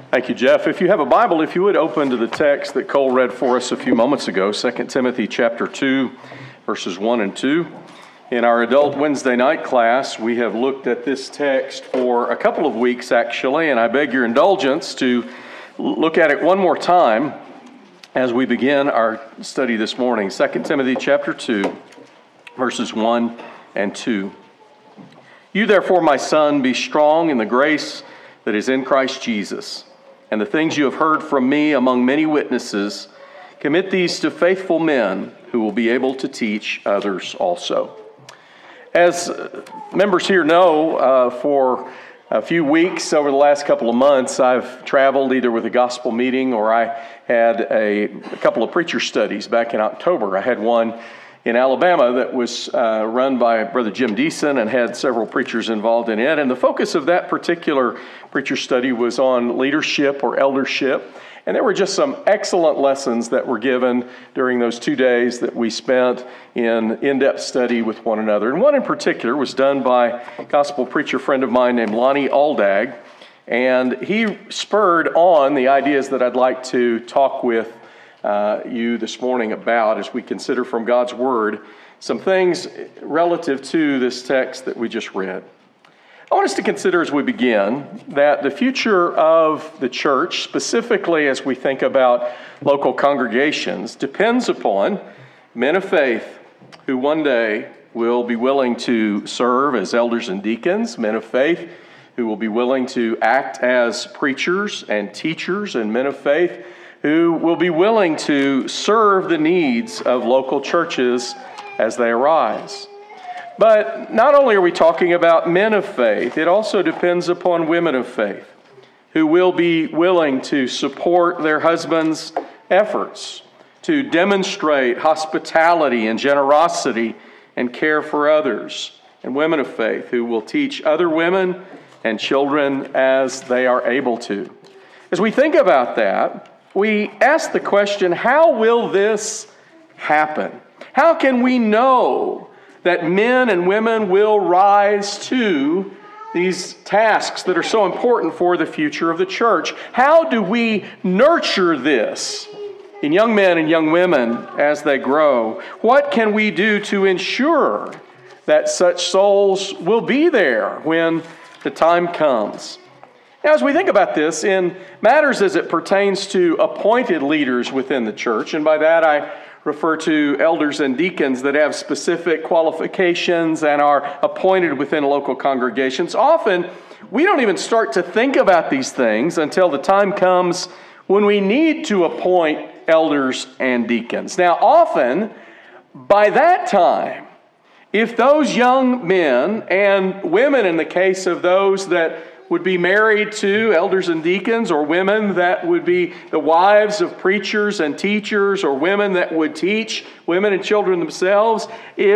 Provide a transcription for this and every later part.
Thank you, Jeff. If you have a Bible, if you would open to the text that Cole read for us a few moments ago, 2 Timothy chapter 2, verses 1 and 2. In our adult Wednesday night class, we have looked at this text for a couple of weeks, actually, and I beg your indulgence to look at it one more time as we begin our study this morning. 2 Timothy chapter 2, verses 1 and 2. You therefore, my son, be strong in the grace that is in Christ Jesus. And the things you have heard from me among many witnesses, commit these to faithful men who will be able to teach others also. As members here know, for a few weeks over the last couple of months, I've traveled either with a gospel meeting or I had a couple of preacher studies back in October. I had one in Alabama that was run by Brother Jim Deason and had several preachers involved in it. And the focus of that particular preacher study was on leadership or eldership. And there were just some excellent lessons that were given during those 2 days that we spent in in-depth study with one another. And one in particular was done by a gospel preacher friend of mine named Lonnie Aldag. And he spurred on the ideas that I'd like to talk with you this morning about as we consider from God's Word some things relative to this text that we just read. I want us to consider as we begin that the future of the church, specifically as we think about local congregations, depends upon men of faith who one day will be willing to serve as elders and deacons, men of faith who will be willing to act as preachers and teachers, and men of faith who will be willing to serve the needs of local churches as they arise. But not only are we talking about men of faith, it also depends upon women of faith who will be willing to support their husbands' efforts to demonstrate hospitality and generosity and care for others, and women of faith who will teach other women and children as they are able to. As we think about that, we ask the question, how will this happen? How can we know that men and women will rise to these tasks that are so important for the future of the church? How do we nurture this in young men and young women as they grow? What can we do to ensure that such souls will be there when the time comes? Now, as we think about this in matters as it pertains to appointed leaders within the church, and by that I refer to elders and deacons that have specific qualifications and are appointed within local congregations, often we don't even start to think about these things until the time comes when we need to appoint elders and deacons. Now, often, by that time, if those young men and women, in the case of those that would be married to elders and deacons, or women that would be the wives of preachers and teachers, or women that would teach women and children themselves,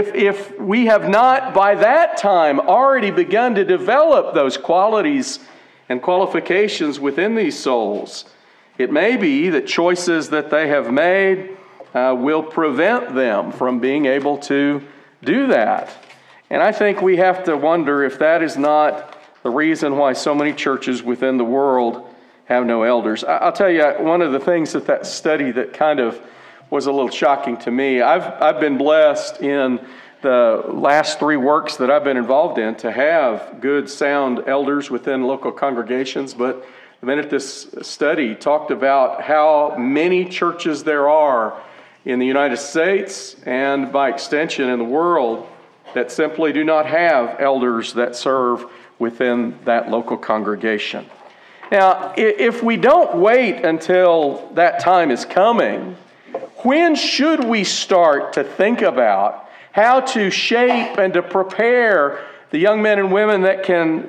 if we have not by that time already begun to develop those qualities and qualifications within these souls, it may be that choices that they have made will prevent them from being able to do that. And I think we have to wonder if that is not the reason why so many churches within the world have no elders. I'll tell you, one of the things that study that kind of was a little shocking to me, I've been blessed in the last 3 works that I've been involved in to have good, sound elders within local congregations. But the minute this study talked about how many churches there are in the United States and by extension in the world that simply do not have elders that serve within that local congregation. Now, if we don't wait until that time is coming, when should we start to think about how to shape and to prepare the young men and women that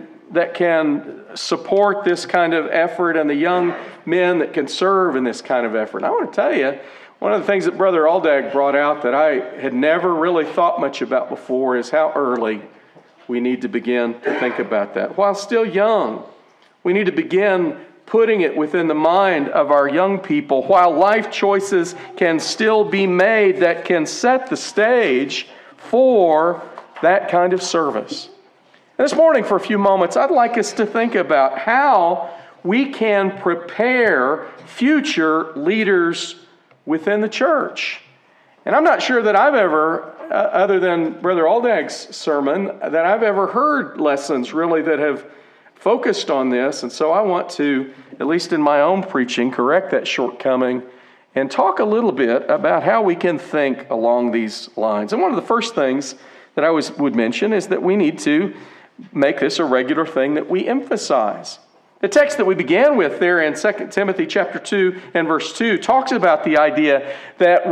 can support this kind of effort, and the young men that can serve in this kind of effort? And I want to tell you, one of the things that Brother Aldag brought out that I had never really thought much about before is how early we need to begin to think about that. While still young, we need to begin putting it within the mind of our young people while life choices can still be made that can set the stage for that kind of service. And this morning, for a few moments, I'd like us to think about how we can prepare future leaders within the church. And I'm not sure that I've ever, other than Brother Aldag's sermon, that I've ever heard lessons really that have focused on this. And so I want to, at least in my own preaching, correct that shortcoming and talk a little bit about how we can think along these lines. And one of the first things that I would mention is that we need to make this a regular thing that we emphasize. The text that we began with there in 2 Timothy chapter 2 and verse 2 talks about the idea that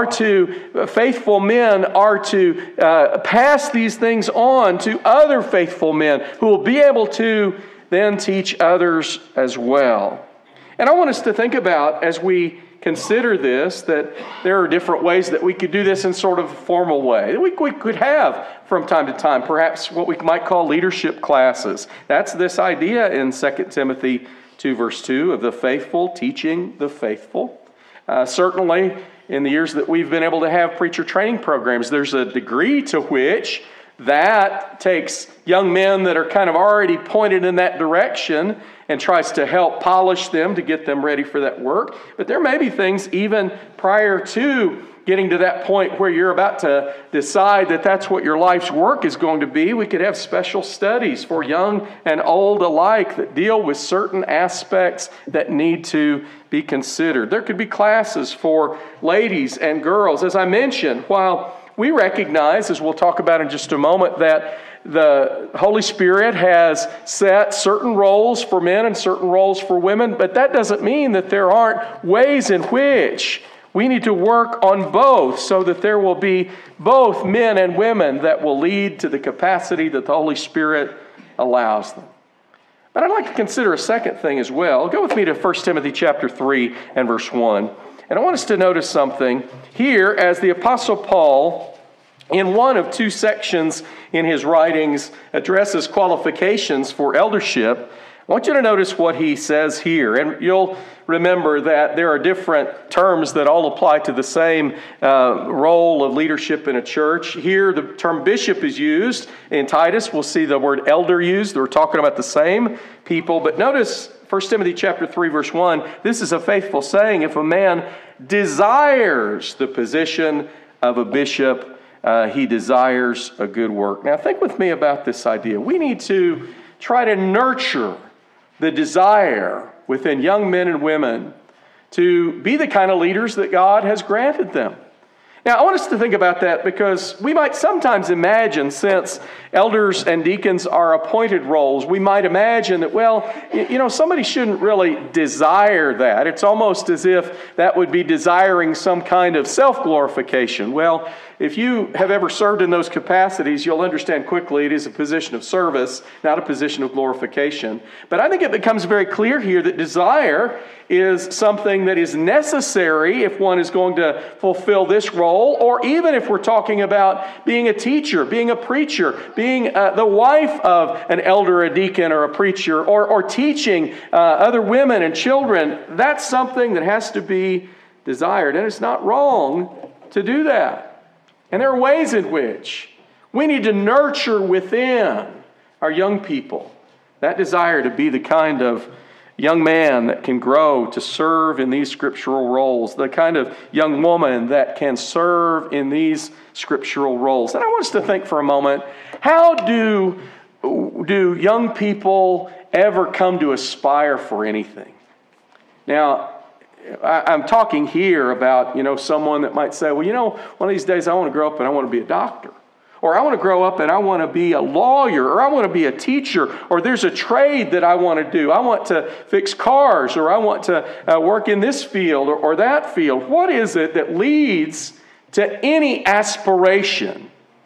faithful men are to pass these things on to other faithful men who will be able to then teach others as well. And I want us to think about, as we consider this, that there are different ways that we could do this in sort of a formal way. We could have, from time to time, perhaps what we might call leadership classes. That's this idea in 2 Timothy 2, verse 2, of the faithful teaching the faithful. Certainly, in the years that we've been able to have preacher training programs, there's a degree to which that takes young men that are kind of already pointed in that direction and tries to help polish them to get them ready for that work. But there may be things even prior to getting to that point where you're about to decide that that's what your life's work is going to be. We could have special studies for young and old alike that deal with certain aspects that need to be considered. There could be classes for ladies and girls. As I mentioned, while we recognize, as we'll talk about in just a moment, that the Holy Spirit has set certain roles for men and certain roles for women, but that doesn't mean that there aren't ways in which we need to work on both so that there will be both men and women that will lead to the capacity that the Holy Spirit allows them. But I'd like to consider a second thing as well. Go with me to 1 Timothy chapter 3 and verse 1. And I want us to notice something here as the Apostle Paul, in one of two sections in his writings, addresses qualifications for eldership. I want you to notice what he says here. And you'll remember that there are different terms that all apply to the same role of leadership in a church. Here, the term bishop is used. In Titus, we'll see the word elder used. We're talking about the same people. But notice 1 Timothy chapter 3, verse 1, this is a faithful saying. If a man desires the position of a bishop, he desires a good work. Now, think with me about this idea. We need to try to nurture the desire within young men and women to be the kind of leaders that God has granted them. Now, I want us to think about that because we might sometimes imagine, since elders and deacons are appointed roles, we might imagine that, well, somebody shouldn't really desire that. It's almost as if that would be desiring some kind of self-glorification. Well, if you have ever served in those capacities, you'll understand quickly it is a position of service, not a position of glorification. But I think it becomes very clear here that desire is something that is necessary if one is going to fulfill this role, or even if we're talking about being a teacher, being a preacher, being the wife of an elder, a deacon, or a preacher, or teaching other women and children. That's something that has to be desired, and it's not wrong to do that. And there are ways in which we need to nurture within our young people that desire to be the kind of young man that can grow to serve in these scriptural roles, the kind of young woman that can serve in these scriptural roles. And I want us to think for a moment, how do young people ever come to aspire for anything? Now, I'm talking here about, someone that might say, well, one of these days I want to grow up and I want to be a doctor. Or I want to grow up and I want to be a lawyer, or I want to be a teacher, or there's a trade that I want to do. I want to fix cars, or I want to work in this field or that field. What is it that leads to any aspiration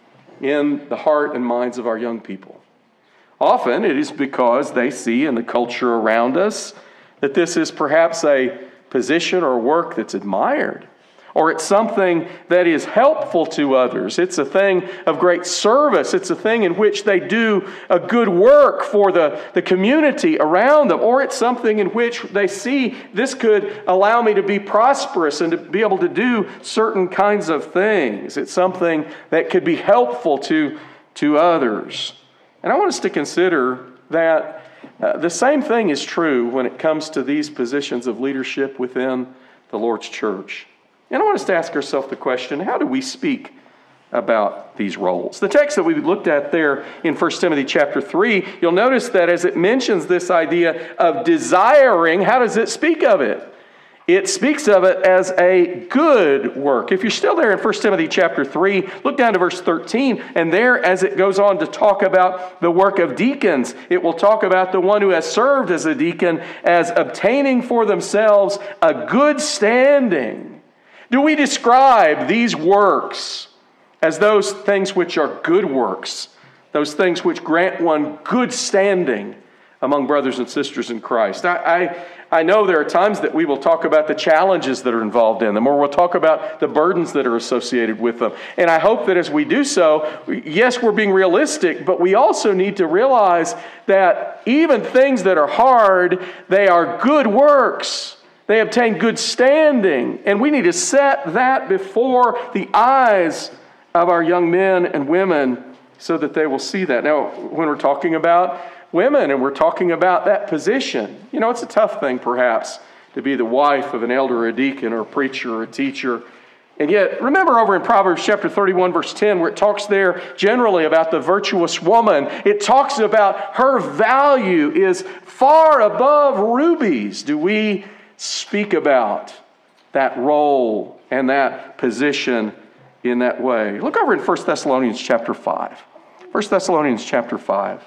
in the heart and minds of our young people? Often it is because they see in the culture around us that this is perhaps a position or work that's admired, or it's something that is helpful to others. It's a thing of great service. It's a thing in which they do a good work for the community around them, or it's something in which they see this could allow me to be prosperous and to be able to do certain kinds of things. It's something that could be helpful to others. And I want us to consider that The same thing is true when it comes to these positions of leadership within the Lord's church. And I want us to ask ourselves the question, how do we speak about these roles? The text that we looked at there in 1 Timothy chapter 3, you'll notice that as it mentions this idea of desiring, how does it speak of it? It speaks of it as a good work. If you're still there in 1 Timothy chapter 3, look down to verse 13, and there as it goes on to talk about the work of deacons, it will talk about the one who has served as a deacon as obtaining for themselves a good standing. Do we describe these works as those things which are good works, those things which grant one good standing among brothers and sisters in Christ? I know there are times that we will talk about the challenges that are involved in them, or we'll talk about the burdens that are associated with them. And I hope that as we do so, yes, we're being realistic, but we also need to realize that even things that are hard, they are good works. They obtain good standing. And we need to set that before the eyes of our young men and women so that they will see that. Now, when we're talking about women and we're talking about that position, it's a tough thing perhaps to be the wife of an elder or a deacon or a preacher or a teacher. And yet, remember over in Proverbs chapter 31 verse 10 where it talks there generally about the virtuous woman, it talks about her value is far above rubies. Do we speak about that role and that position in that way? Look over in 1 Thessalonians chapter 5. 1 Thessalonians chapter 5.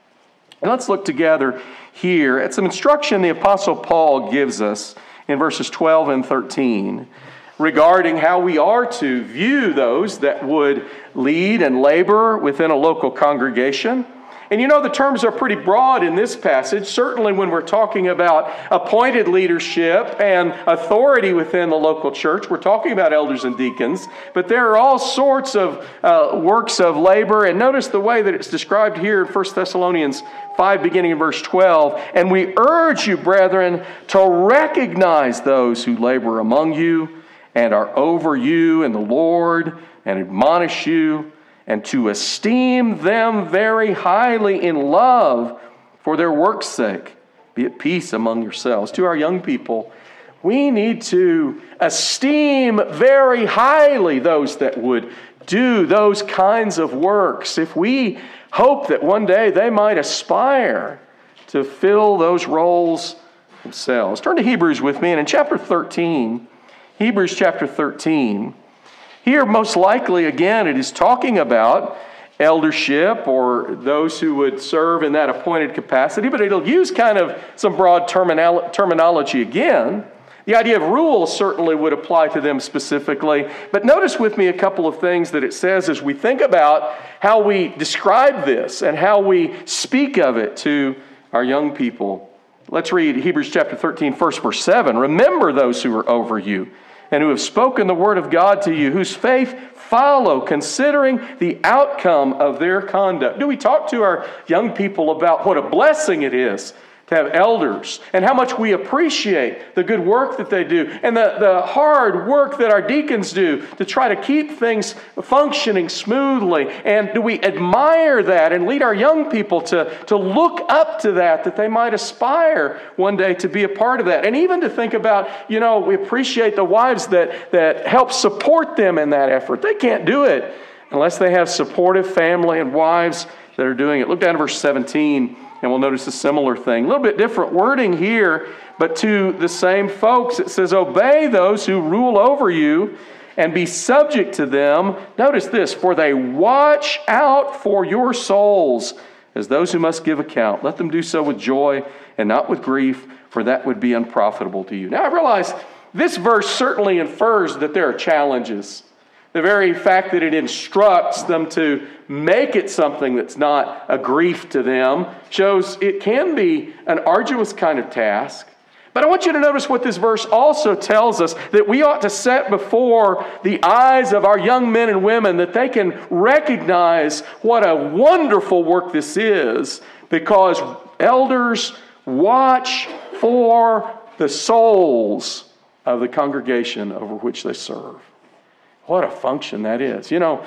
And let's look together here at some instruction the Apostle Paul gives us in verses 12 and 13 regarding how we are to view those that would lead and labor within a local congregation. And the terms are pretty broad in this passage, certainly when we're talking about appointed leadership and authority within the local church. We're talking about elders and deacons, but there are all sorts of works of labor. And notice the way that it's described here in 1 Thessalonians 5, beginning in verse 12. And we urge you, brethren, to recognize those who labor among you and are over you in the Lord and admonish you, and to esteem them very highly in love for their work's sake. Be at peace among yourselves. To our young people, we need to esteem very highly those that would do those kinds of works. If we hope that one day they might aspire to fill those roles themselves. Turn to Hebrews with me, and in chapter 13, Hebrews chapter 13, here, most likely, again, it is talking about eldership or those who would serve in that appointed capacity, but it'll use kind of some broad terminology again. The idea of rules certainly would apply to them specifically, but notice with me a couple of things that it says as we think about how we describe this and how we speak of it to our young people. Let's read Hebrews chapter 13, first verse 7. Remember those who are over you, and who have spoken the word of God to you, whose faith follow, considering the outcome of their conduct. Do we talk to our young people about what a blessing it is to have elders and how much we appreciate the good work that they do and the hard work that our deacons do to try to keep things functioning smoothly? And do we admire that and lead our young people to look up to that they might aspire one day to be a part of that? And even to think about, we appreciate the wives that help support them in that effort. They can't do it unless they have supportive family and wives that are doing it. Look down to verse 17. And we'll notice a similar thing. A little bit different wording here, but to the same folks. It says, obey those who rule over you and be subject to them. Notice this, for they watch out for your souls as those who must give account. Let them do so with joy and not with grief, for that would be unprofitable to you. Now I realize this verse certainly infers that there are challenges. The very fact that it instructs them to make it something that's not a grief to them shows it can be an arduous kind of task. But I want you to notice what this verse also tells us, that we ought to set before the eyes of our young men and women that they can recognize what a wonderful work this is, because elders watch for the souls of the congregation over which they serve. What a function that is. You know,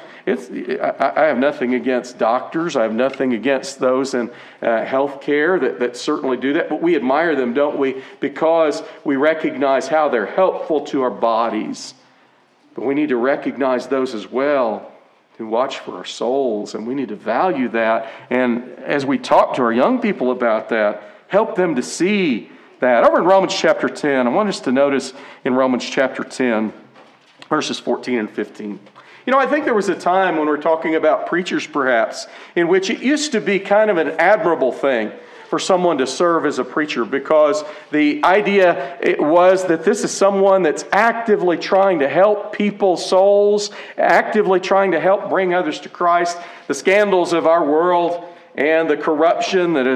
I have nothing against doctors. I have nothing against those in health care that certainly do that. But we admire them, don't we? Because we recognize how they're helpful to our bodies. But we need to recognize those as well who watch for our souls. And we need to value that. And as we talk to our young people about that, help them to see that. Over in Romans chapter 10, I want us to notice in Romans chapter 10, verses 14 and 15. You know, I think there was a time when we're talking about preachers perhaps, in which it used to be kind of an admirable thing for someone to serve as a preacher, because the idea it was that this is someone that's actively trying to help people's souls, actively trying to help bring others to Christ. The scandals of our world and the corruption that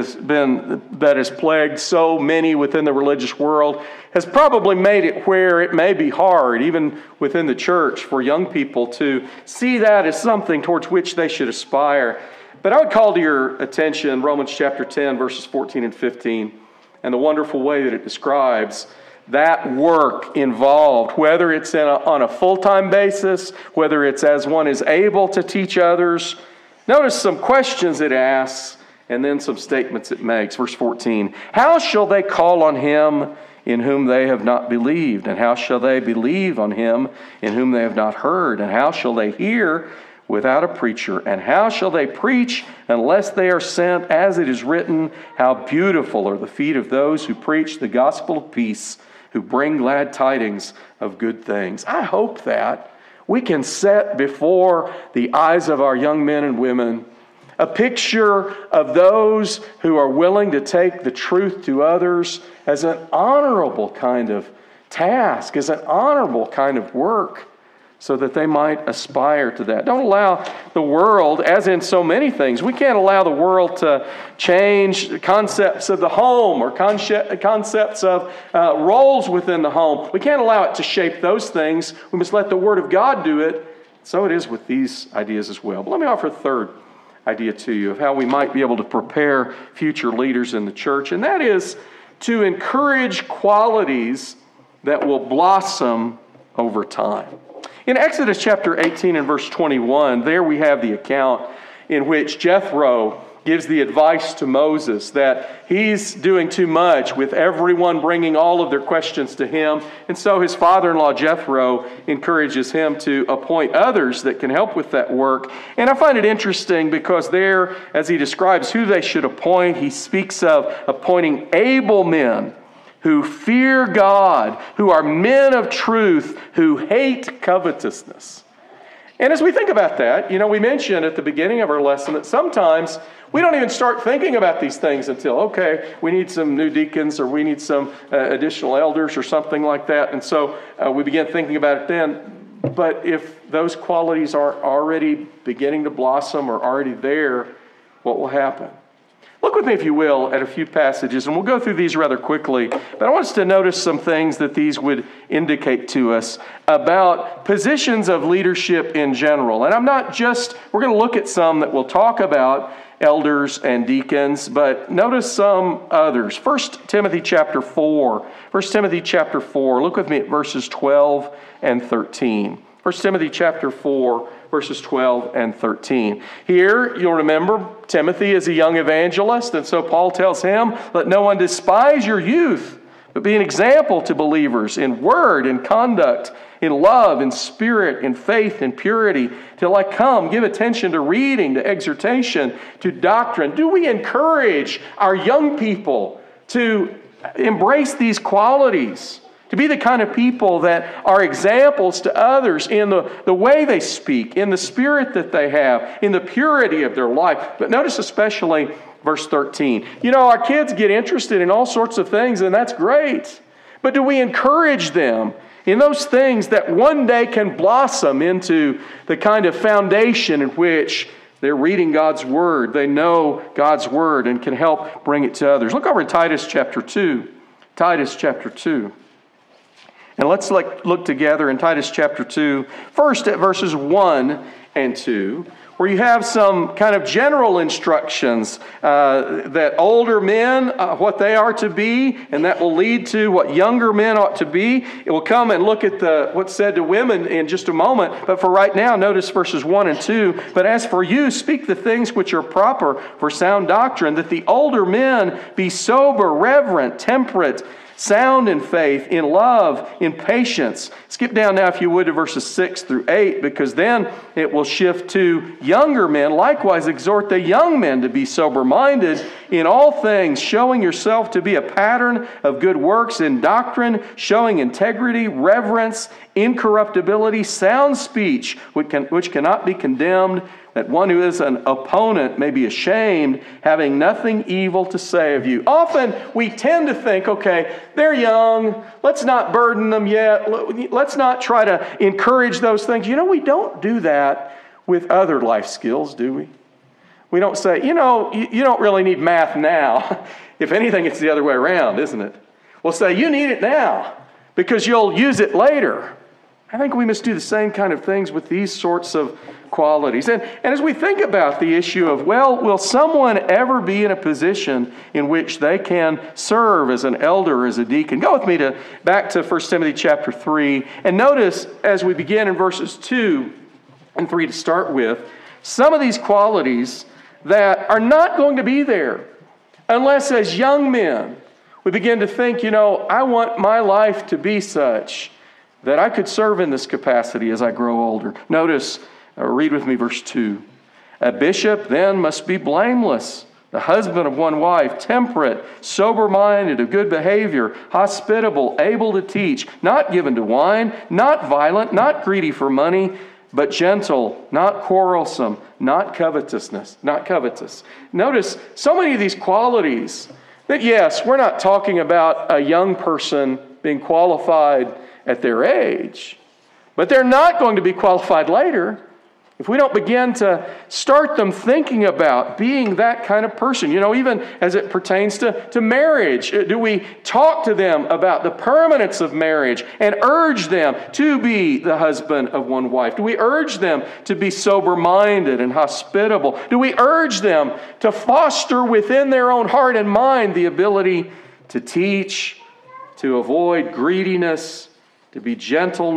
has plagued so many within the religious world has probably made it where it may be hard, even within the church, for young people to see that as something towards which they should aspire. But I would call to your attention Romans chapter 10, verses 14 and 15, and the wonderful way that it describes that work involved, whether it's on a full-time basis, whether it's as one is able to teach others. Notice some questions it asks, and then some statements it makes. Verse 14, how shall they call on him in whom they have not believed? And how shall they believe on him in whom they have not heard? And how shall they hear without a preacher? And how shall they preach unless they are sent? As it is written, how beautiful are the feet of those who preach the gospel of peace, who bring glad tidings of good things. I hope that we can set before the eyes of our young men and women a picture of those who are willing to take the truth to others as an honorable kind of task, as an honorable kind of work, so that they might aspire to that. Don't allow the world, as in so many things, we can't allow the world to change concepts of the home or concepts of roles within the home. We can't allow it to shape those things. We must let the Word of God do it. So it is with these ideas as well. But let me offer a third idea to you of how we might be able to prepare future leaders in the church, and that is to encourage qualities that will blossom over time. In Exodus chapter 18 and verse 21, there we have the account in which Jethro gives the advice to Moses that he's doing too much with everyone bringing all of their questions to him. And so his father-in-law Jethro encourages him to appoint others that can help with that work. And I find it interesting because there, as he describes who they should appoint, he speaks of appointing able men who fear God, who are men of truth, who hate covetousness. And as we think about that, you know, we mentioned at the beginning of our lesson that sometimes we don't even start thinking about these things until, okay, we need some new deacons or we need some additional elders or something like that. And so we begin thinking about it then. But if those qualities are already beginning to blossom or already there, what will happen? Look with me, if you will, at a few passages, and we'll go through these rather quickly. But I want us to notice some things that these would indicate to us about positions of leadership in general. And we're going to look at some that will talk about elders and deacons, but notice some others. 1 Timothy chapter 4. 1 Timothy chapter 4. Look with me at verses 12 and 13. 1 Timothy chapter 4, verses 12 and 13. Here, you'll remember, Timothy is a young evangelist, and so Paul tells him, let no one despise your youth, but be an example to believers in word, in conduct, in love, in spirit, in faith, in purity. Till I come, give attention to reading, to exhortation, to doctrine. Do we encourage our young people to embrace these qualities? To be the kind of people that are examples to others in the way they speak, in the spirit that they have, in the purity of their life. But notice especially verse 13. You know, our kids get interested in all sorts of things, and that's great. But do we encourage them in those things that one day can blossom into the kind of foundation in which they're reading God's Word, they know God's Word, and can help bring it to others? Look over in Titus chapter 2. Titus chapter 2. And let's look together in Titus chapter 2, first at verses 1 and 2, where you have some kind of general instructions that older men, what they are to be, and that will lead to what younger men ought to be. It will come and look at what's said to women in just a moment, but for right now, notice verses 1 and 2. But as for you, speak the things which are proper for sound doctrine, that the older men be sober, reverent, temperate, sound in faith, in love, in patience. Skip down now, if you would, to verses 6 through 8, because then it will shift to younger men. Likewise, exhort the young men to be sober-minded in all things, showing yourself to be a pattern of good works in doctrine, showing integrity, reverence, incorruptibility, sound speech, which cannot be condemned, that one who is an opponent may be ashamed, having nothing evil to say of you. Often we tend to think, okay, they're young, let's not burden them yet, let's not try to encourage those things. You know, we don't do that with other life skills, do we? We don't say, you know, you don't really need math now. If anything, it's the other way around, isn't it? We'll say, you need it now because you'll use it later. I think we must do the same kind of things with these sorts of qualities. And as we think about the issue of, well, will someone ever be in a position in which they can serve as an elder, as a deacon? Go with me back to 1 Timothy chapter 3. And notice, as we begin in verses 2 and 3 to start with, some of these qualities that are not going to be there unless as young men we begin to think, you know, I want my life to be such that I could serve in this capacity as I grow older. Notice, read with me verse 2. A bishop then must be blameless, the husband of one wife, temperate, sober-minded, of good behavior, hospitable, able to teach, not given to wine, not violent, not greedy for money, but gentle, not quarrelsome, not covetous. Notice so many of these qualities that, yes, we're not talking about a young person being qualified at their age, but they're not going to be qualified later if we don't begin to start them thinking about being that kind of person. You know, even as it pertains to marriage, do we talk to them about the permanence of marriage and urge them to be the husband of one wife? Do we urge them to be sober-minded and hospitable? Do we urge them to foster within their own heart and mind the ability to teach, to avoid greediness, to be gentle,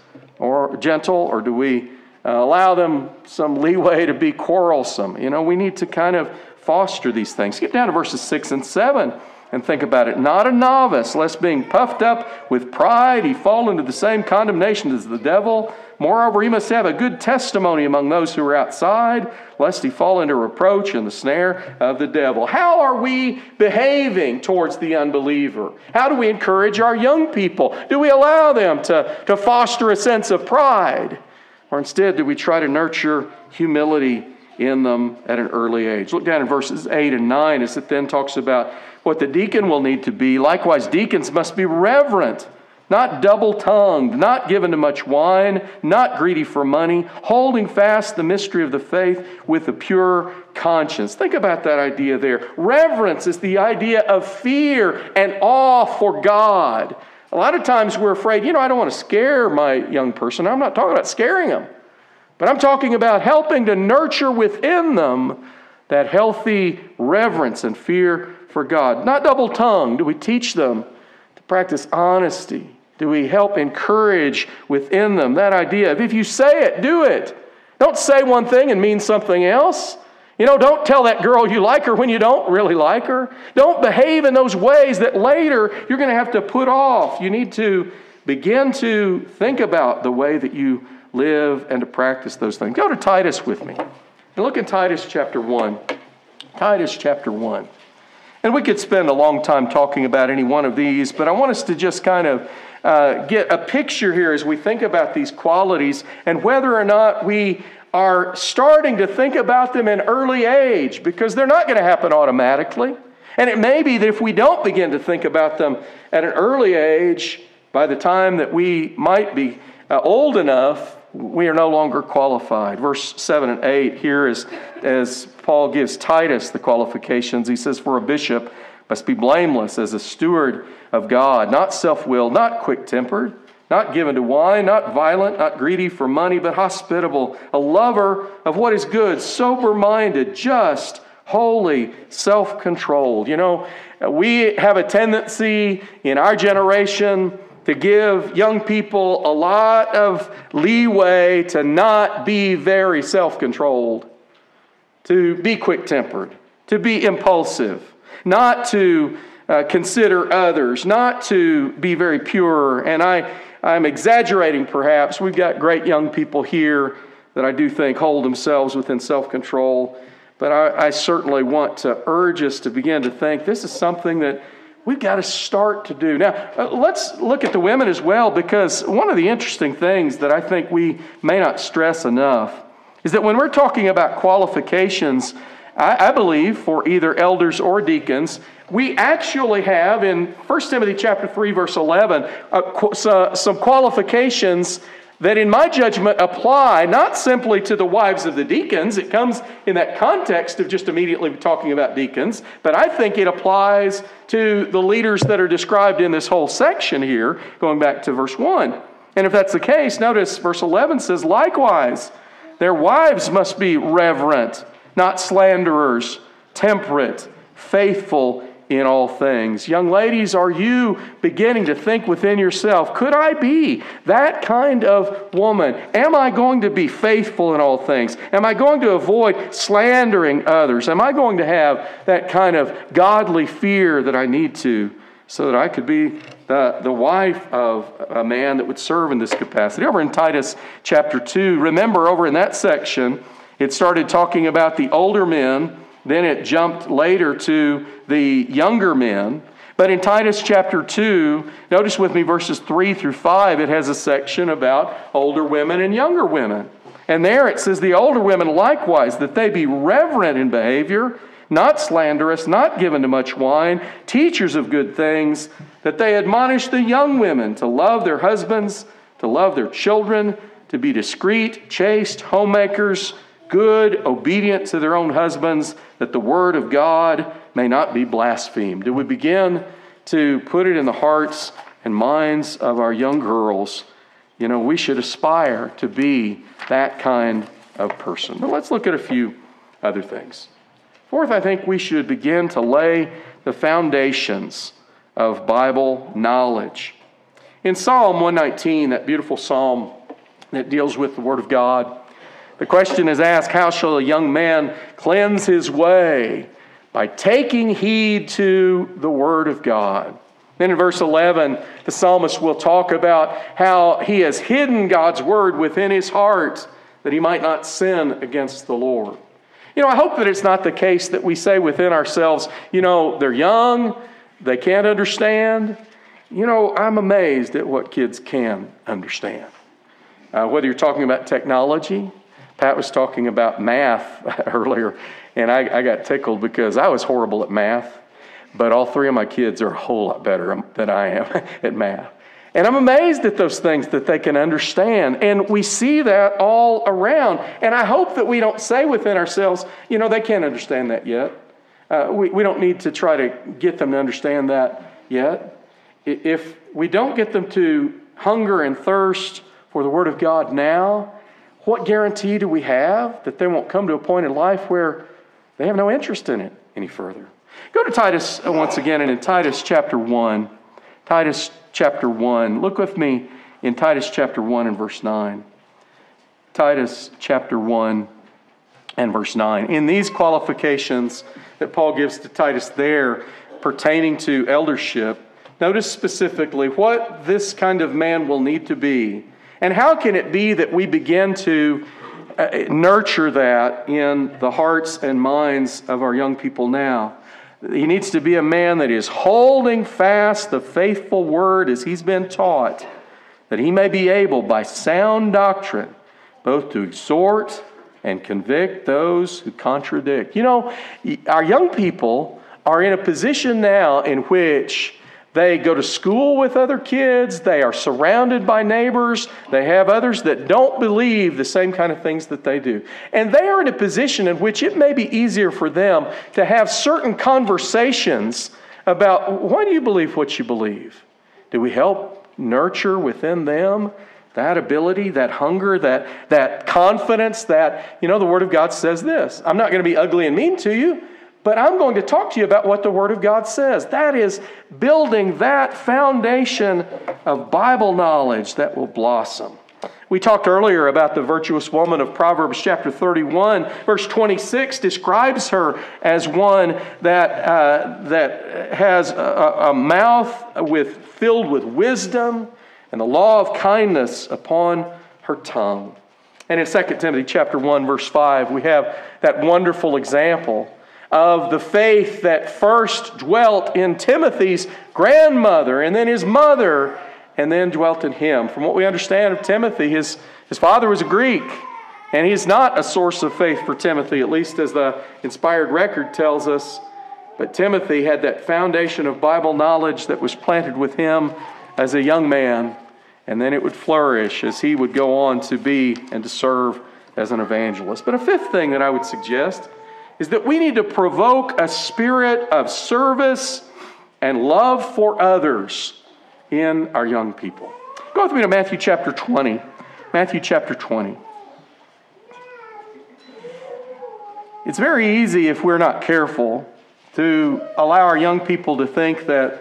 or do we allow them some leeway to be quarrelsome? You know, we need to kind of foster these things. Get down to verses 6 and 7 and think about it. Not a novice, lest being puffed up with pride, he fall into the same condemnation as the devil. Moreover, he must have a good testimony among those who are outside, lest he fall into reproach and the snare of the devil. How are we behaving towards the unbeliever? How do we encourage our young people? Do we allow them to foster a sense of pride? Or instead, do we try to nurture humility in them at an early age? Look down in verses 8 and 9 as it then talks about what the deacon will need to be. Likewise, deacons must be reverent, not double-tongued, not given to much wine, not greedy for money, holding fast the mystery of the faith with a pure conscience. Think about that idea there. Reverence is the idea of fear and awe for God. A lot of times we're afraid, you know, I don't want to scare my young person. I'm not talking about scaring them, but I'm talking about helping to nurture within them that healthy reverence and fear for God. Not double-tongued. Do we teach them to practice honesty? Do we help encourage within them that idea of if you say it, do it. Don't say one thing and mean something else. You know, don't tell that girl you like her when you don't really like her. Don't behave in those ways that later you're going to have to put off. You need to begin to think about the way that you live and to practice those things. Go to Titus with me. And look in Titus chapter 1. Titus chapter 1. And we could spend a long time talking about any one of these, but I want us to just kind of get a picture here as we think about these qualities and whether or not we are starting to think about them in early age, because they're not going to happen automatically. And it may be that if we don't begin to think about them at an early age, by the time that we might be old enough, we are no longer qualified. Verse 7 and 8 here is as Paul gives Titus the qualifications. He says, for a bishop must be blameless as a steward of God, not self-willed, not quick-tempered, not given to wine, not violent, not greedy for money, but hospitable, a lover of what is good, sober-minded, just, holy, self-controlled. You know, we have a tendency in our generation to give young people a lot of leeway to not be very self-controlled, to be quick-tempered, to be impulsive, not to consider others, not to be very pure. And I'm exaggerating perhaps. We've got great young people here that I do think hold themselves within self-control. But I certainly want to urge us to begin to think this is something that we've got to start to do. Now, let's look at the women as well, because one of the interesting things that I think we may not stress enough is that when we're talking about qualifications, I believe for either elders or deacons, we actually have in 1 Timothy chapter 3, verse 11, some qualifications that in my judgment apply not simply to the wives of the deacons. It comes in that context of just immediately talking about deacons, but I think it applies to the leaders that are described in this whole section here, going back to verse 1. And if that's the case, notice verse 11 says, likewise, their wives must be reverent, not slanderers, temperate, faithful in all things. Young ladies, are you beginning to think within yourself, could I be that kind of woman? Am I going to be faithful in all things? Am I going to avoid slandering others? Am I going to have that kind of godly fear that I need to, so that I could be the wife of a man that would serve in this capacity? Over in Titus chapter 2, remember over in that section, it started talking about the older men. Then it jumped later to the younger men. But in Titus chapter 2, notice with me verses 3 through 5, it has a section about older women and younger women. And there it says, the older women likewise, that they be reverent in behavior, not slanderous, not given to much wine, teachers of good things, that they admonish the young women to love their husbands, to love their children, to be discreet, chaste, homemakers, good, obedient to their own husbands, that the word of God may not be blasphemed. Do we begin to put it in the hearts and minds of our young girls? You know, we should aspire to be that kind of person. But let's look at a few other things. Fourth, I think we should begin to lay the foundations of Bible knowledge. In Psalm 119, that beautiful psalm that deals with the Word of God, the question is asked, how shall a young man cleanse his way? By taking heed to the Word of God. Then in verse 11, the psalmist will talk about how he has hidden God's Word within his heart that he might not sin against the Lord. You know, I hope that it's not the case that we say within ourselves, you know, they're young, they can't understand. You know, I'm amazed at what kids can understand. Whether you're talking about technology, Pat was talking about math earlier, and I got tickled because I was horrible at math, but all three of my kids are a whole lot better than I am at math. And I'm amazed at those things that they can understand, and we see that all around. And I hope that we don't say within ourselves, you know, they can't understand that yet. We don't need to try to get them to understand that yet. If we don't get them to hunger and thirst for the Word of God now, what guarantee do we have that they won't come to a point in life where they have no interest in it any further? Go to Titus once again, and in Titus chapter 1. Titus chapter 1. Look with me in Titus chapter 1 and verse 9. Titus chapter 1 and verse 9. In these qualifications that Paul gives to Titus there pertaining to eldership, notice specifically what this kind of man will need to be. And how can it be that we begin to nurture that in the hearts and minds of our young people now? He needs to be a man that is holding fast the faithful word as he's been taught, that he may be able by sound doctrine both to exhort and convict those who contradict. You know, our young people are in a position now in which they go to school with other kids. They are surrounded by neighbors. They have others that don't believe the same kind of things that they do. And they are in a position in which it may be easier for them to have certain conversations about, why do you believe what you believe? Do we help nurture within them that ability, that hunger, that confidence that, the Word of God says this. I'm not going to be ugly and mean to you, but I'm going to talk to you about what the Word of God says. That is building that foundation of Bible knowledge that will blossom. We talked earlier about the virtuous woman of Proverbs chapter 31. Verse 26 describes her as one that has a mouth filled with wisdom and the law of kindness upon her tongue. And in 2 Timothy chapter 1, verse 5, we have that wonderful example of the faith that first dwelt in Timothy's grandmother and then his mother and then dwelt in him. From what we understand of Timothy, his father was a Greek, and he's not a source of faith for Timothy, at least as the inspired record tells us. But Timothy had that foundation of Bible knowledge that was planted with him as a young man, and then it would flourish as he would go on to be and to serve as an evangelist. But a fifth thing that I would suggest is that we need to provoke a spirit of service and love for others in our young people. Go with me to Matthew chapter 20. Matthew chapter 20. It's very easy, if we're not careful, to allow our young people to think that,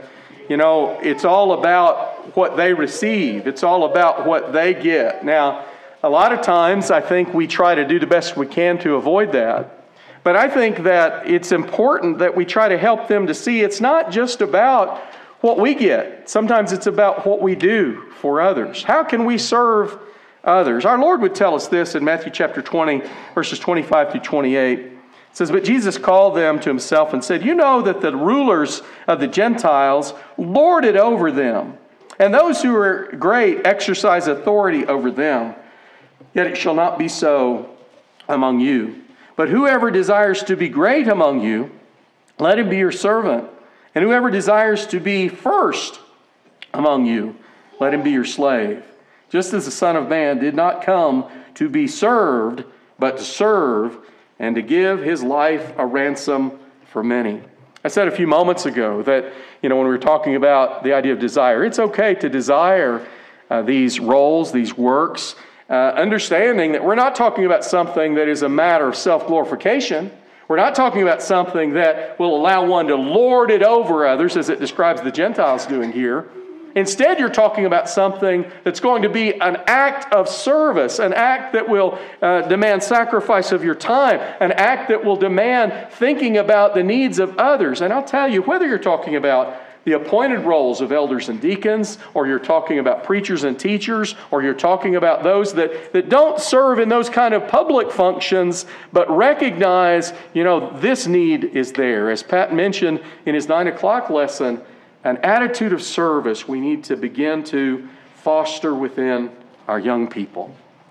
it's all about what they receive. It's all about what they get. Now, a lot of times I think we try to do the best we can to avoid that. But I think that it's important that we try to help them to see it's not just about what we get. Sometimes it's about what we do for others. How can we serve others? Our Lord would tell us this in Matthew chapter 20, verses 25 through 28. It says, "But Jesus called them to himself and said, 'You know that the rulers of the Gentiles lord it over them, and those who are great exercise authority over them. Yet it shall not be so among you. But whoever desires to be great among you, let him be your servant. And whoever desires to be first among you, let him be your slave. Just as the Son of Man did not come to be served, but to serve, and to give his life a ransom for many.'" I said a few moments ago that, when we were talking about the idea of desire, it's okay to desire these roles, these works, understanding that we're not talking about something that is a matter of self-glorification. We're not talking about something that will allow one to lord it over others, as it describes the Gentiles doing here. Instead, you're talking about something that's going to be an act of service, an act that will demand sacrifice of your time, an act that will demand thinking about the needs of others. And I'll tell you, whether you're talking about the appointed roles of elders and deacons, or you're talking about preachers and teachers, or you're talking about those that don't serve in those kind of public functions, but recognize, this need is there. As Pat mentioned in his 9 o'clock lesson, an attitude of service we need to begin to foster within our young people.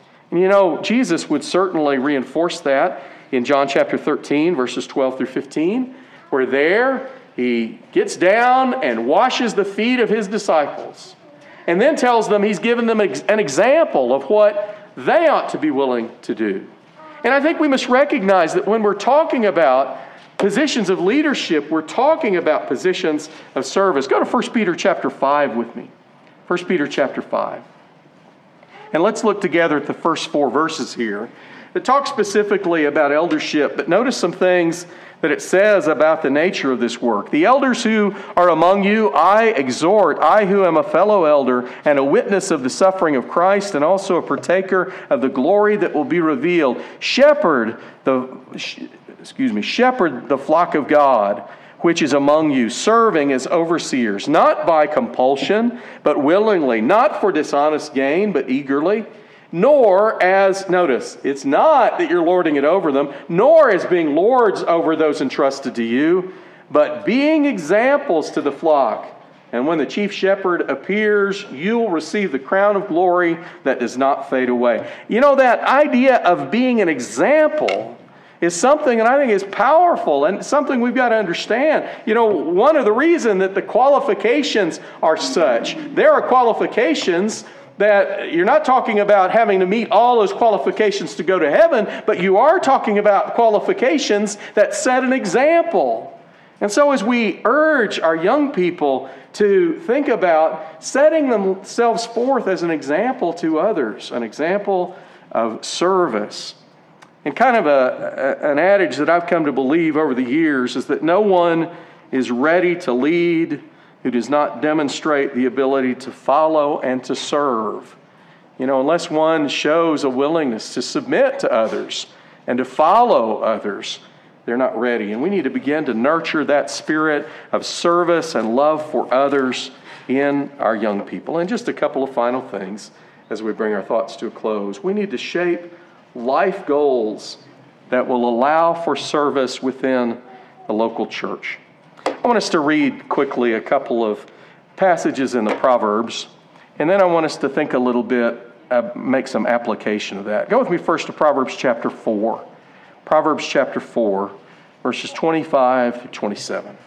And Jesus would certainly reinforce that in John chapter 13, verses 12 through 15, where there he gets down and washes the feet of his disciples, and then tells them he's given them an example of what they ought to be willing to do. And I think we must recognize that when we're talking about positions of leadership, we're talking about positions of service. Go to 1 Peter chapter 5 with me. 1 Peter chapter 5. And let's look together at the first 4 verses here that talk specifically about eldership. But notice some things that it says about the nature of this work. "The elders who are among you, I exhort, I who am a fellow elder and a witness of the suffering of Christ and also a partaker of the glory that will be revealed. Shepherd the flock of God, which is among you, serving as overseers, not by compulsion, but willingly, not for dishonest gain, but eagerly, nor as," notice, it's not that you're lording it over them, "nor as being lords over those entrusted to you, but being examples to the flock. And when the chief shepherd appears, you'll receive the crown of glory that does not fade away." That idea of being an example is something that I think is powerful and something we've got to understand. One of the reasons that the qualifications are such, there are qualifications that you're not talking about having to meet all those qualifications to go to heaven, but you are talking about qualifications that set an example. And so as we urge our young people to think about setting themselves forth as an example to others, an example of service. And kind of an adage that I've come to believe over the years is that no one is ready to lead who does not demonstrate the ability to follow and to serve. Unless one shows a willingness to submit to others and to follow others, they're not ready. And we need to begin to nurture that spirit of service and love for others in our young people. And just a couple of final things as we bring our thoughts to a close. We need to shape life goals that will allow for service within the local church. I want us to read quickly a couple of passages in the Proverbs, and then I want us to think a little bit, make some application of that. Go with me first to Proverbs chapter 4. Proverbs chapter 4, verses 25 through 27.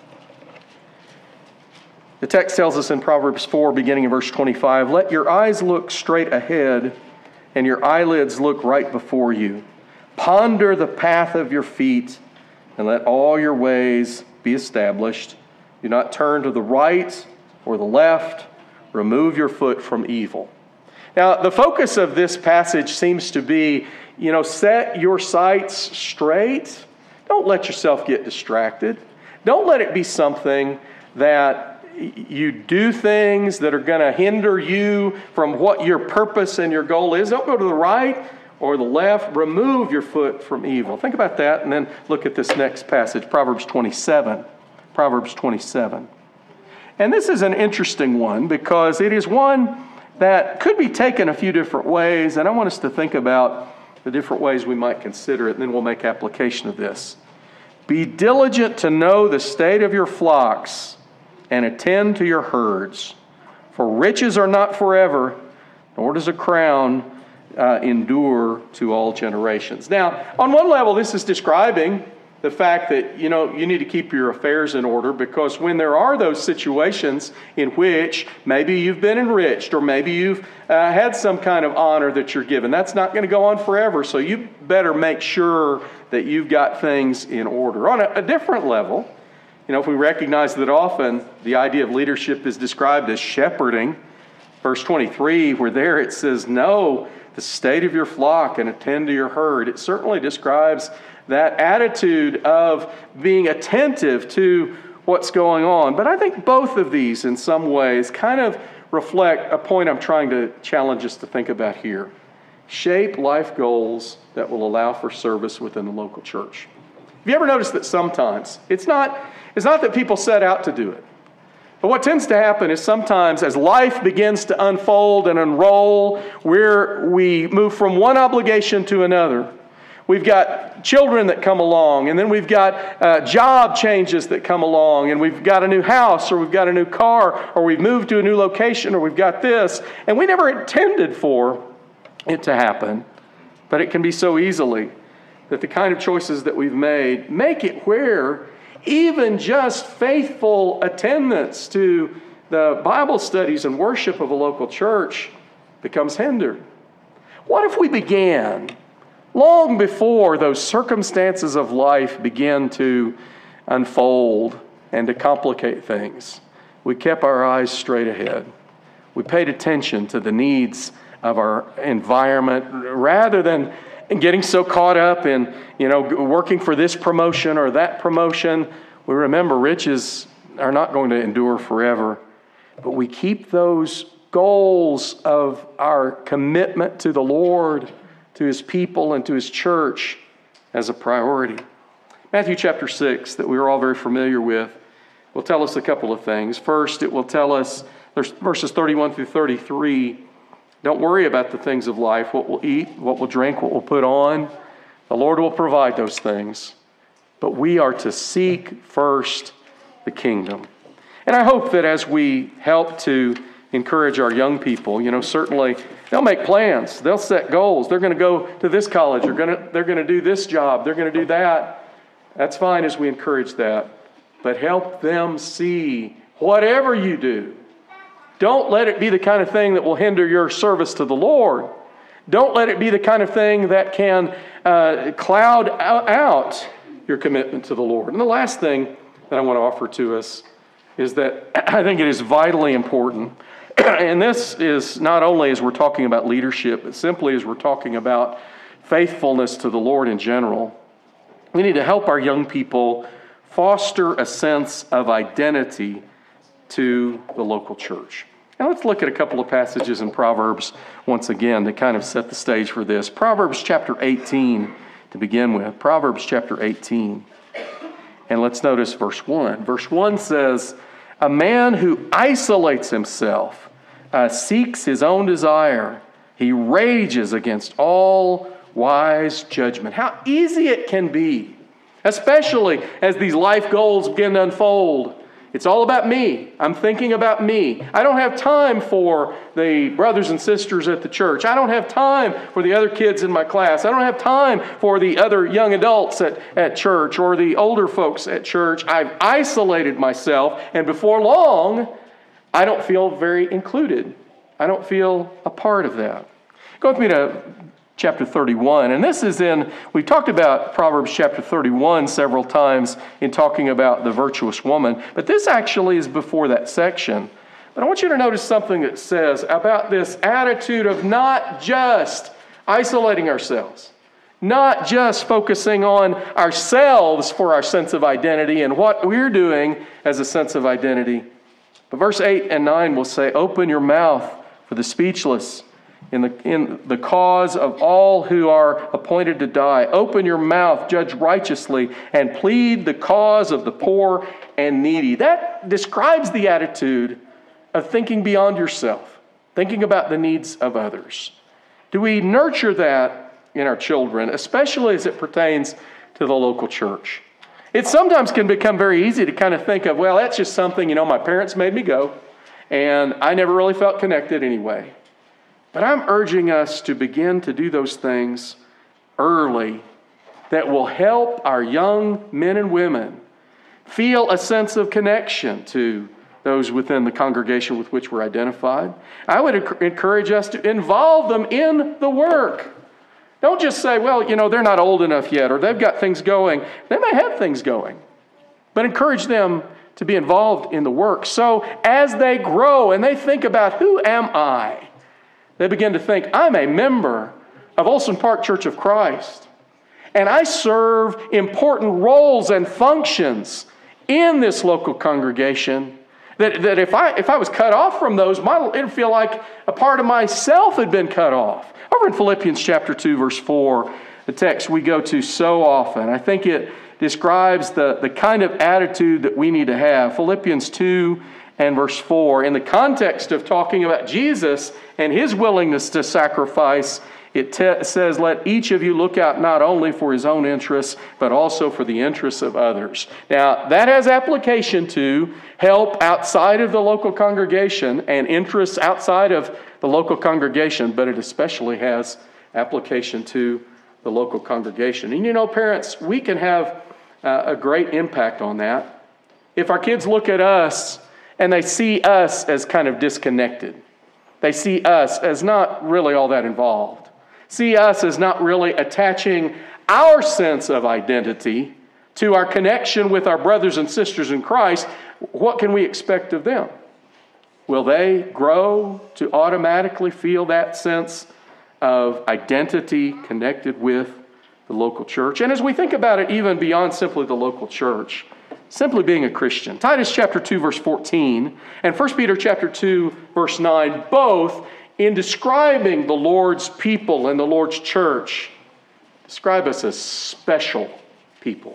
The text tells us in Proverbs 4, beginning in verse 25, "Let your eyes look straight ahead, and your eyelids look right before you. Ponder the path of your feet, and let all your ways be established. Do not turn to the right or the left. Remove your foot from evil." Now, the focus of this passage seems to be, set your sights straight. Don't let yourself get distracted. Don't let it be something that you do things that are going to hinder you from what your purpose and your goal is. Don't go to the right or the left. Remove your foot from evil. Think about that and then look at this next passage, Proverbs 27. Proverbs 27. And this is an interesting one because it is one that could be taken a few different ways, and I want us to think about the different ways we might consider it, and then we'll make application of this. "Be diligent to know the state of your flocks and attend to your herds. For riches are not forever, nor does a crown endure to all generations." Now, on one level, this is describing the fact that, you need to keep your affairs in order, because when there are those situations in which maybe you've been enriched or maybe you've had some kind of honor that you're given, that's not going to go on forever. So you better make sure that you've got things in order. On a different level, if we recognize that often the idea of leadership is described as shepherding, verse 23, where there it says, "Know the state of your flock and attend to your herd." It certainly describes that attitude of being attentive to what's going on. But I think both of these in some ways kind of reflect a point I'm trying to challenge us to think about here. Shape life goals that will allow for service within the local church. Have you ever noticed that sometimes it's not that people set out to do it, but what tends to happen is sometimes as life begins to unfold and unroll, where we move from one obligation to another, we've got children that come along, and then we've got job changes that come along, and we've got a new house, or we've got a new car, or we've moved to a new location, or we've got this, and we never intended for it to happen. But it can be so easily that the kind of choices that we've made make it where even just faithful attendance to the Bible studies and worship of a local church becomes hindered. What if we began long before those circumstances of life begin to unfold and to complicate things? We kept our eyes straight ahead. We paid attention to the needs of our environment rather than getting so caught up in, working for this promotion or that promotion. We remember riches are not going to endure forever, but we keep those goals of our commitment to the Lord, to His people, and to His church as a priority. Matthew chapter 6, that we are all very familiar with, will tell us a couple of things. First, it will tell us, there's verses 31 through 33, don't worry about the things of life, what we'll eat, what we'll drink, what we'll put on. The Lord will provide those things. But we are to seek first the kingdom. And I hope that as we help to encourage our young people, certainly they'll make plans. They'll set goals. They're going to go to this college. They're going to do this job. They're going to do that. That's fine as we encourage that. But help them see whatever you do, don't let it be the kind of thing that will hinder your service to the Lord. Don't let it be the kind of thing that can cloud out your commitment to the Lord. And the last thing that I want to offer to us is that I think it is vitally important. And this is not only as we're talking about leadership, but simply as we're talking about faithfulness to the Lord in general. We need to help our young people foster a sense of identity to the local church. Now let's look at a couple of passages in Proverbs once again to kind of set the stage for this. Proverbs chapter 18 to begin with. Proverbs chapter 18. And let's notice verse 1. Verse 1 says, "A man who isolates himself seeks his own desire. He rages against all wise judgment." How easy it can be, especially as these life goals begin to unfold. It's all about me. I'm thinking about me. I don't have time for the brothers and sisters at the church. I don't have time for the other kids in my class. I don't have time for the other young adults at church or the older folks at church. I've isolated myself, and before long, I don't feel very included. I don't feel a part of that. Go with me to chapter 31. And this is we've talked about Proverbs chapter 31 several times in talking about the virtuous woman, but this actually is before that section. But I want you to notice something that says about this attitude of not just isolating ourselves, not just focusing on ourselves for our sense of identity and what we're doing as a sense of identity. But verse 8 and 9 will say, "Open your mouth for the speechless, in the cause of all who are appointed to die. Open your mouth, judge righteously, and plead the cause of the poor and needy." That describes the attitude of thinking beyond yourself, thinking about the needs of others. Do we nurture that in our children, especially as it pertains to the local church? It sometimes can become very easy to kind of think of, well, that's just something, my parents made me go, and I never really felt connected anyway. But I'm urging us to begin to do those things early that will help our young men and women feel a sense of connection to those within the congregation with which we're identified. I would encourage us to involve them in the work. Don't just say, well, they're not old enough yet, or they've got things going. They may have things going, but encourage them to be involved in the work. So as they grow and they think about, who am I? They begin to think, I'm a member of Olson Park Church of Christ, and I serve important roles and functions in this local congregation that if I was cut off from those, it would feel like a part of myself had been cut off. Over in Philippians chapter 2, verse 4, the text we go to so often, I think it describes the kind of attitude that we need to have. Philippians 2 and verse 4, in the context of talking about Jesus and his willingness to sacrifice, it says, "Let each of you look out not only for his own interests, but also for the interests of others." Now, that has application to help outside of the local congregation and interests outside of the local congregation, but it especially has application to the local congregation. And parents, we can have a great impact on that if our kids look at us and they see us as kind of disconnected. They see us as not really all that involved. See us as not really attaching our sense of identity to our connection with our brothers and sisters in Christ. What can we expect of them? Will they grow to automatically feel that sense of identity connected with the local church? And as we think about it, even beyond simply the local church, simply being a Christian. Titus chapter 2, verse 14, and 1 Peter chapter 2, verse 9, both in describing the Lord's people and the Lord's church, describe us as special people.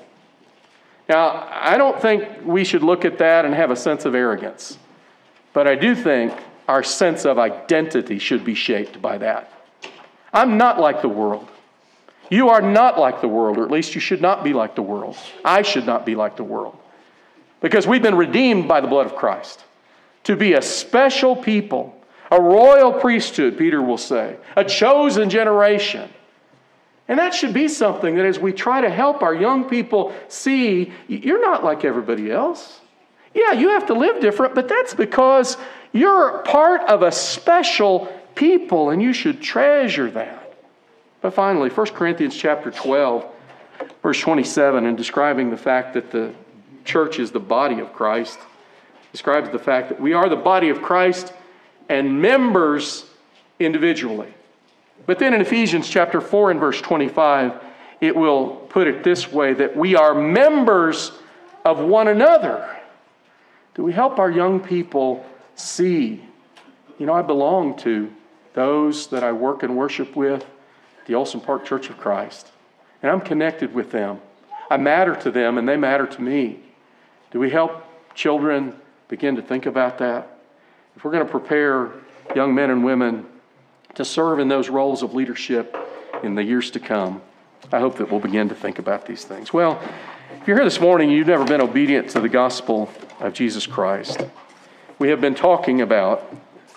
Now, I don't think we should look at that and have a sense of arrogance, but I do think our sense of identity should be shaped by that. I'm not like the world. You are not like the world, or at least you should not be like the world. I should not be like the world. Because we've been redeemed by the blood of Christ to be a special people, a royal priesthood, Peter will say, a chosen generation. And that should be something that as we try to help our young people see, you're not like everybody else. Yeah, you have to live different, but that's because you're part of a special people, and you should treasure that. But finally, 1 Corinthians chapter 12, verse 27, in describing the fact that the church is the body of Christ. It describes the fact that we are the body of Christ and members individually. But then in Ephesians chapter 4 and verse 25, it will put it this way, that we are members of one another. Do we help our young people see, I belong to those that I work and worship with, the Olson Park Church of Christ, and I'm connected with them. I matter to them and they matter to me. Do we help children begin to think about that? If we're going to prepare young men and women to serve in those roles of leadership in the years to come, I hope that we'll begin to think about these things. Well, if you're here this morning and you've never been obedient to the gospel of Jesus Christ, we have been talking about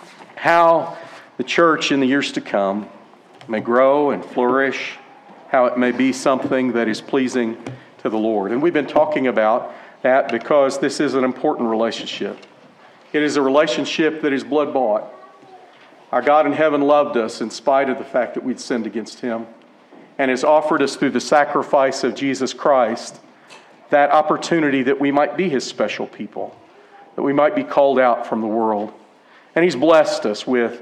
how the church in the years to come may grow and flourish, how it may be something that is pleasing to the Lord. And we've been talking about that because this is an important relationship. It is a relationship that is blood-bought. Our God in heaven loved us in spite of the fact that we'd sinned against Him, and has offered us through the sacrifice of Jesus Christ that opportunity that we might be His special people, that we might be called out from the world. And He's blessed us with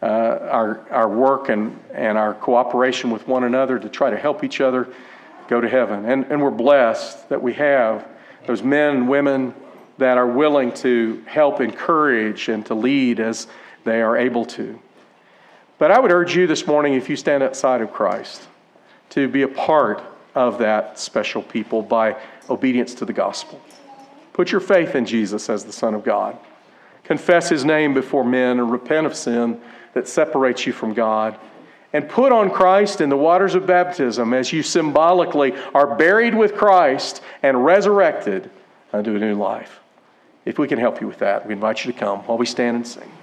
our work and our cooperation with one another to try to help each other go to heaven. And we're blessed that we have those men and women that are willing to help encourage and to lead as they are able to. But I would urge you this morning, if you stand outside of Christ, to be a part of that special people by obedience to the gospel. Put your faith in Jesus as the Son of God. Confess His name before men and repent of sin that separates you from God. And put on Christ in the waters of baptism as you symbolically are buried with Christ and resurrected unto a new life. If we can help you with that, we invite you to come while we stand and sing.